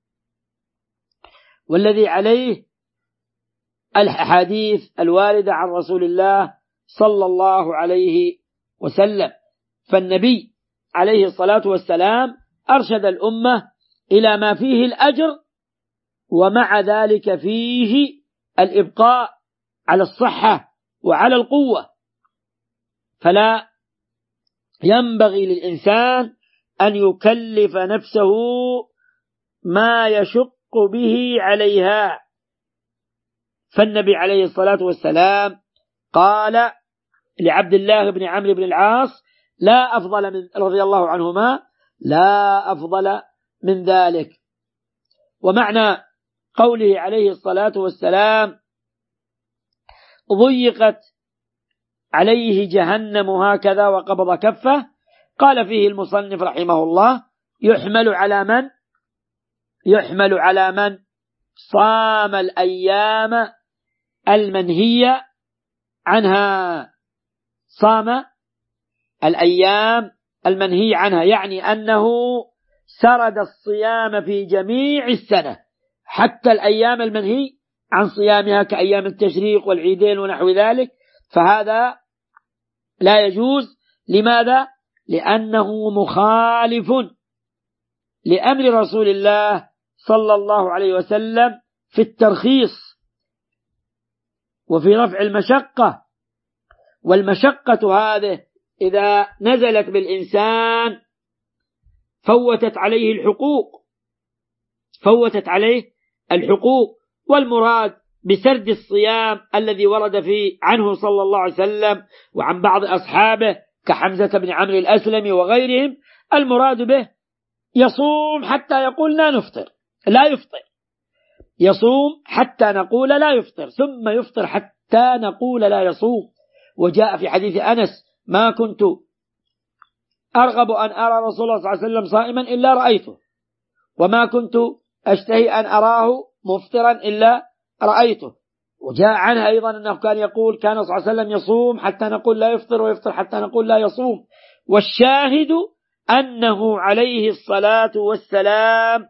والذي عليه الأحاديث الواردة عن رسول الله صلى الله عليه وسلم. فالنبي عليه الصلاة والسلام أرشد الأمة إلى ما فيه الأجر، ومع ذلك فيه الإبقاء على الصحة وعلى القوة، فلا ينبغي للإنسان أن يكلف نفسه ما يشق به عليها. فالنبي عليه الصلاة والسلام قال لعبد الله بن عمرو بن العاص: لا أفضل من، رضي الله عنهما: لا أفضل من ذلك. ومعنى قوله عليه الصلاة والسلام: ضيقت عليه جهنم هكذا وقبض كفه، قال فيه المصنف رحمه الله: يحمل على من؟ يحمل على من صام الأيام المنهية عنها. صام الأيام المنهي عنها يعني أنه سرد الصيام في جميع السنة حتى الأيام المنهي عن صيامها كأيام التشريق والعيدين ونحو ذلك، فهذا لا يجوز. لماذا؟ لأنه مخالف لأمر رسول الله صلى الله عليه وسلم في الترخيص وفي رفع المشقة. والمشقة هذه إذا نزلت بالإنسان فوتت عليه الحقوق. والمراد بسرد الصيام الذي ورد فيه عنه صلى الله عليه وسلم وعن بعض أصحابه كحمزة بن عمرو الأسلمي وغيرهم، المراد به يصوم حتى يقول لا يفطر، يصوم حتى نقول لا يفطر، ثم يفطر حتى نقول لا يصوم. وجاء في حديث أنس: ما كنت أرغب أن أرى رسول الله صلى الله عليه وسلم صائما إلا رأيته، وما كنت أشتهي أن أراه مفطرا إلا رأيته. وجاء عنه أيضا أنه كان يقول: كان صلى الله عليه وسلم يصوم حتى نقول لا يفطر، ويفطر حتى نقول لا يصوم. والشاهد أنه عليه الصلاة والسلام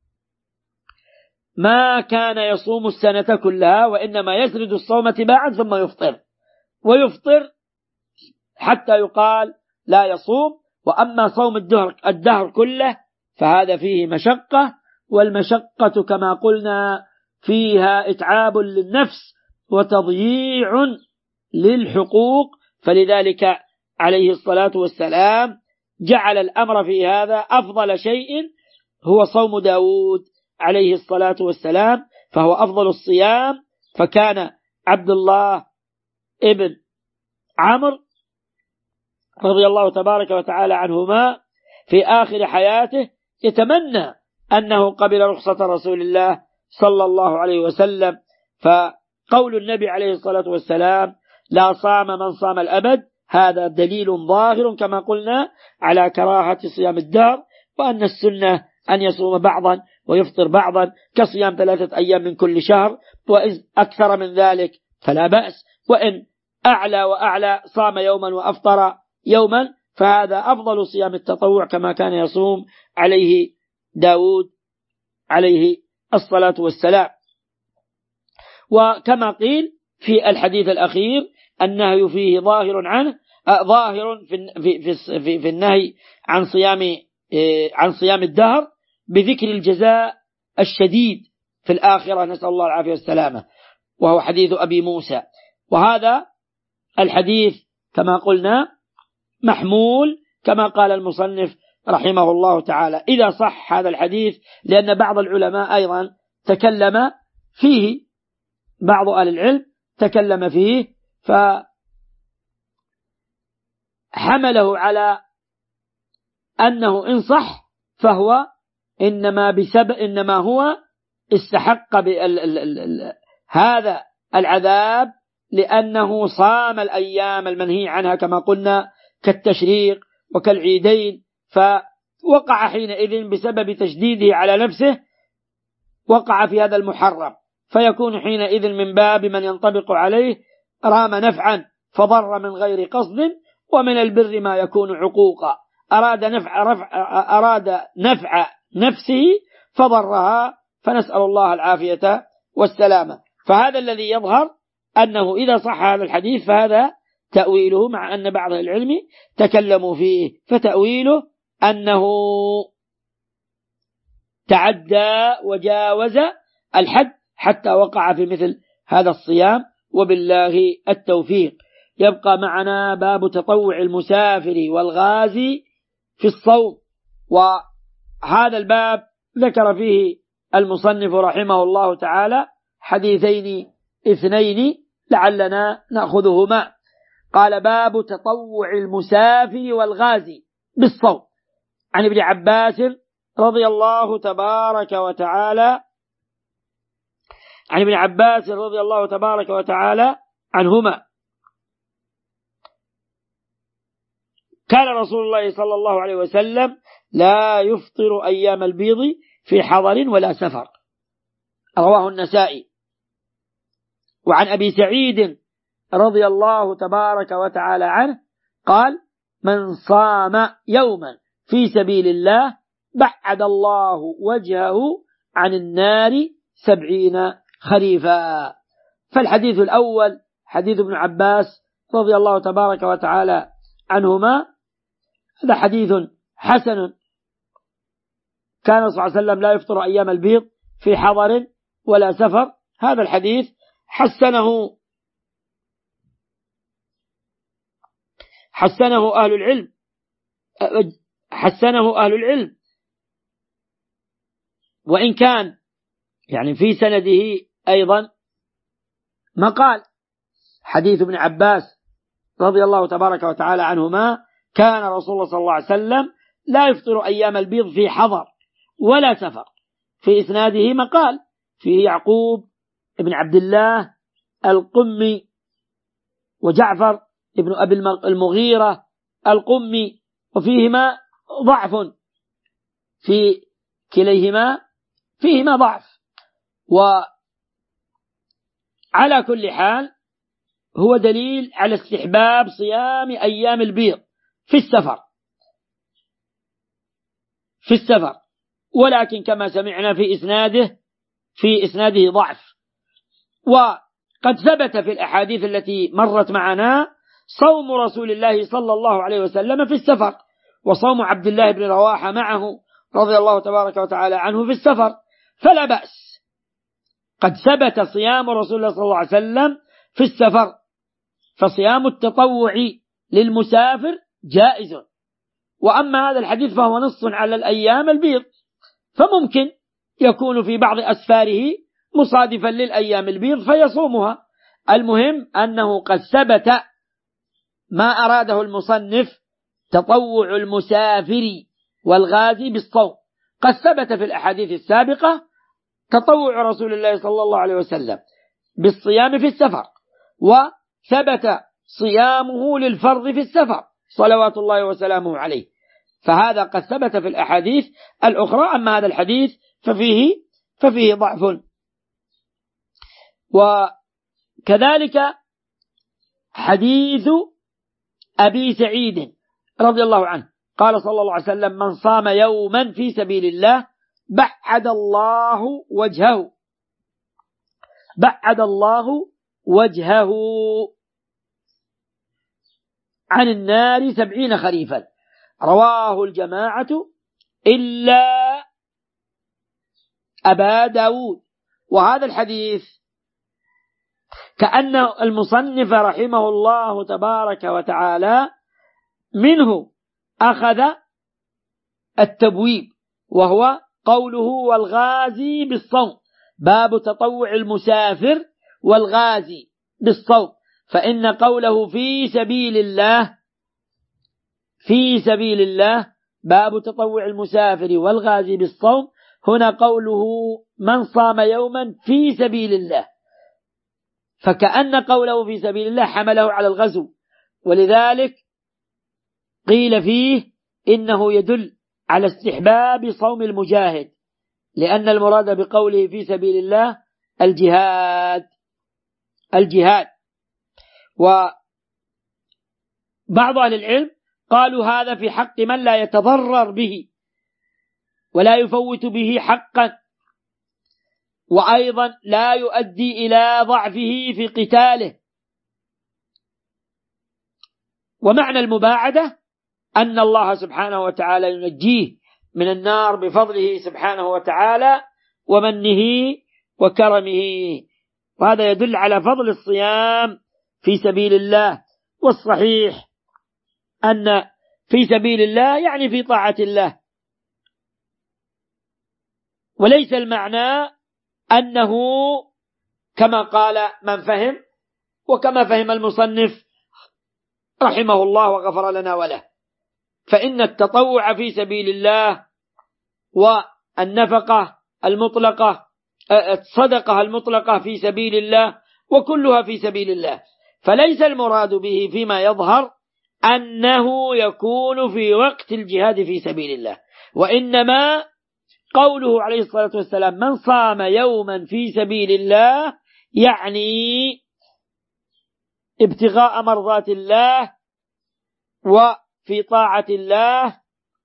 ما كان يصوم السنة كلها، وإنما يسرد الصوم تباعا ثم ويفطر حتى يقال لا يصوم. وأما صوم الدهر كله فهذا فيه مشقة، والمشقة كما قلنا فيها إتعاب للنفس وتضييع للحقوق، فلذلك عليه الصلاة والسلام جعل الأمر في هذا أفضل شيء هو صوم داود عليه الصلاة والسلام، فهو أفضل الصيام. فكان عبد الله ابن عمرو رضي الله تبارك وتعالى عنهما في آخر حياته يتمنى أنه قبل رخصة رسول الله صلى الله عليه وسلم. فقول النبي عليه الصلاة والسلام: لا صام من صام الأبد، هذا دليل ظاهر كما قلنا على كراهة صيام الدهر، وأن السنة أن يصوم بعضا ويفطر بعضا كصيام 3 أيام من كل شهر، وإذ أكثر من ذلك فلا بأس، وإن أعلى صام يوما وأفطر يوما فهذا أفضل صيام التطوع كما كان يصوم عليه داود عليه الصلاة والسلام. وكما قيل في الحديث الأخير النهي فيه ظاهر في النهي عن صيام الدهر بذكر الجزاء الشديد في الآخرة، نسأل الله العافية والسلامة، وهو حديث أبي موسى. وهذا الحديث كما قلنا محمول كما قال المصنف رحمه الله تعالى إذا صح هذا الحديث، لأن بعض العلماء أيضا تكلم فيه، بعض أهل العلم تكلم فيه فحمله على أنه إن صح فهو إنما هو استحق هذا العذاب لأنه صام الأيام المنهي عنها كما قلنا كالتشريق وكالعيدين، فوقع حينئذ بسبب تشديده على نفسه وقع في هذا المحرم، فيكون حينئذ من باب من ينطبق عليه رام نفعا فضر من غير قصد، ومن البر ما يكون عقوقا، أراد نفع نفسه فضرها، فنسأل الله العافية والسلامة. فهذا الذي يظهر أنه إذا صح هذا الحديث فهذا تأويله، مع أن بعض العلم تكلموا فيه، فتأويله أنه تعدى وجاوز الحد حتى وقع في مثل هذا الصيام، وبالله التوفيق. يبقى معنا باب تطوع المسافر والغازي في الصوم، وهذا الباب ذكر فيه المصنف رحمه الله تعالى حديثين 2 لعلنا نأخذهما. قال: باب تطوع المسافر والغازي بالصوم، عن ابن عباس رضي الله تبارك وتعالى عنهما كان رسول الله صلى الله عليه وسلم لا يفطر أيام البيض في حضر ولا سفر، رواه النسائي. وعن أبي سعيد رضي الله تبارك وتعالى عنه قال: من صام يوما في سبيل الله بعد الله وجهه عن النار 70 خريفا. فالحديث الأول حديث ابن عباس رضي الله تبارك وتعالى عنهما، هذا حديث حسن، كان صلى الله عليه وسلم لا يفطر أيام البيض في حضر ولا سفر. هذا الحديث حسنه أهل العلم، وإن كان يعني في سنده أيضا مقال. حديث ابن عباس رضي الله تبارك وتعالى عنهما: كان رسول الله صلى الله عليه وسلم لا يفطر أيام البيض في حضر ولا سفر. في إسناده مقال، فيه يعقوب ابن عبد الله القمي وجعفر ابن أبي المغيرة القمي، وفيهما ضعف، في كليهما فيهما ضعف. وعلى كل حال هو دليل على استحباب صيام أيام البيض في السفر، ولكن كما سمعنا في إسناده ضعف. وقد ثبت في الأحاديث التي مرت معنا صوم رسول الله صلى الله عليه وسلم في السفر، وصوم عبد الله بن رواحة معه رضي الله تبارك وتعالى عنه في السفر، فلا بأس. قد ثبت صيام رسول الله صلى الله عليه وسلم في السفر، فصيام التطوع للمسافر جائز. وأما هذا الحديث فهو نص على الأيام البيض، فممكن يكون في بعض أسفاره مصادفا للأيام البيض فيصومها. المهم أنه قد ثبت ما أراده المصنف: تطوع المسافر والغازي بالصوم. قد ثبت في الأحاديث السابقة تطوع رسول الله صلى الله عليه وسلم بالصيام في السفر، وثبت صيامه للفرض في السفر صلوات الله وسلامه عليه، فهذا قد ثبت في الأحاديث الأخرى. أما هذا الحديث ففيه ضعف. وكذلك حديث أبي سعيد رضي الله عنه قال صلى الله عليه وسلم: من صام يوما في سبيل الله بعد الله وجهه عن النار 70 خريفا. رواه الجماعة إلا أبا داود. وهذا الحديث كأن المصنف رحمه الله تبارك وتعالى منه أخذ التبويب، وهو قوله: والغازي بالصوم، باب تطوع المسافر والغازي بالصوم. فإن قوله في سبيل الله باب تطوع المسافر والغازي بالصوم، هنا قوله من صام يوما في سبيل الله، فكأن قوله في سبيل الله حمله على الغزو، ولذلك قيل فيه إنه يدل على استحباب صوم المجاهد، لأن المراد بقوله في سبيل الله الجهاد. وبعض أهل العلم قالوا هذا في حق من لا يتضرر به ولا يفوت به حقا، وأيضا لا يؤدي إلى ضعفه في قتاله. ومعنى المباعدة أن الله سبحانه وتعالى ينجيه من النار بفضله سبحانه وتعالى ومنه وكرمه، وهذا يدل على فضل الصيام في سبيل الله. والصحيح أن في سبيل الله يعني في طاعة الله، وليس المعنى أنه كما قال من فهم وكما فهم المصنف رحمه الله وغفر لنا وله. فإن التطوع في سبيل الله والنفقة المطلقة، الصدقة المطلقة في سبيل الله، وكلها في سبيل الله، فليس المراد به فيما يظهر أنه يكون في وقت الجهاد في سبيل الله، وإنما قوله عليه الصلاة والسلام من صام يوما في سبيل الله يعني ابتغاء مرضات الله وفي طاعة الله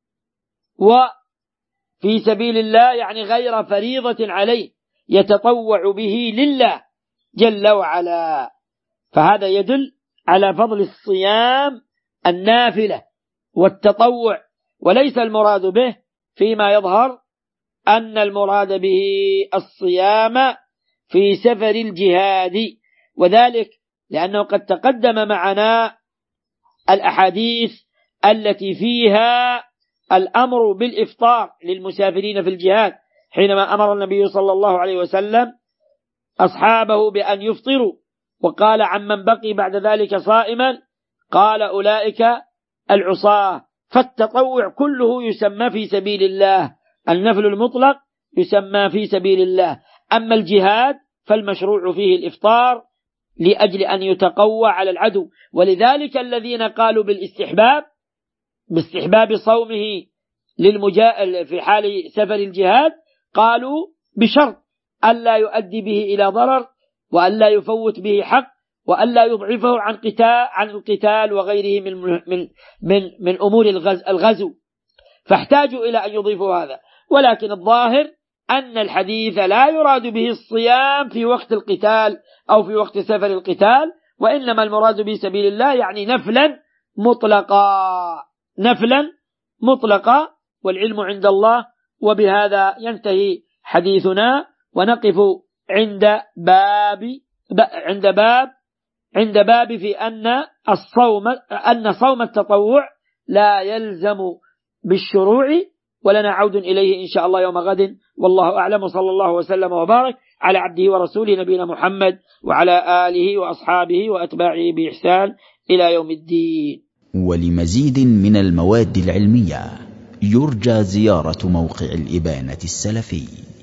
وفي سبيل الله، يعني غير فريضة عليه يتطوع به لله جل وعلا. فهذا يدل على فضل الصيام النافلة والتطوع، وليس المراد به فيما يظهر أن المراد به الصيام في سفر الجهاد، وذلك لأنه قد تقدم معنا الأحاديث التي فيها الأمر بالإفطار للمسافرين في الجهاد، حينما أمر النبي صلى الله عليه وسلم أصحابه بأن يفطروا، وقال عمن بقي بعد ذلك صائما قال أولئك العصاة. فالتطوع كله يسمى في سبيل الله، النفل المطلق يسمى في سبيل الله. أما الجهاد فالمشروع فيه الإفطار لأجل أن يتقوى على العدو، ولذلك الذين قالوا باستحباب صومه في حال سفر الجهاد قالوا بشرط ألا يؤدي به إلى ضرر، وألا يفوت به حق، وألا يضعفه عن القتال وغيره من أمور الغزو، فاحتاجوا إلى أن يضيفوا هذا. ولكن الظاهر أن الحديث لا يراد به الصيام في وقت القتال أو في وقت سفر القتال، وإنما المراد به سبيل الله يعني نفلا مطلقا، والعلم عند الله. وبهذا ينتهي حديثنا، ونقف عند باب في أن صوم التطوع لا يلزم بالشروع، ولنا عود إليه إن شاء الله يوم غد، والله أعلم، صلى الله وسلم وبارك على عبده ورسوله نبينا محمد وعلى آله وأصحابه وأتباعه بإحسان إلى يوم الدين. ولمزيد من المواد العلمية يرجى زيارة موقع الإبانة السلفي.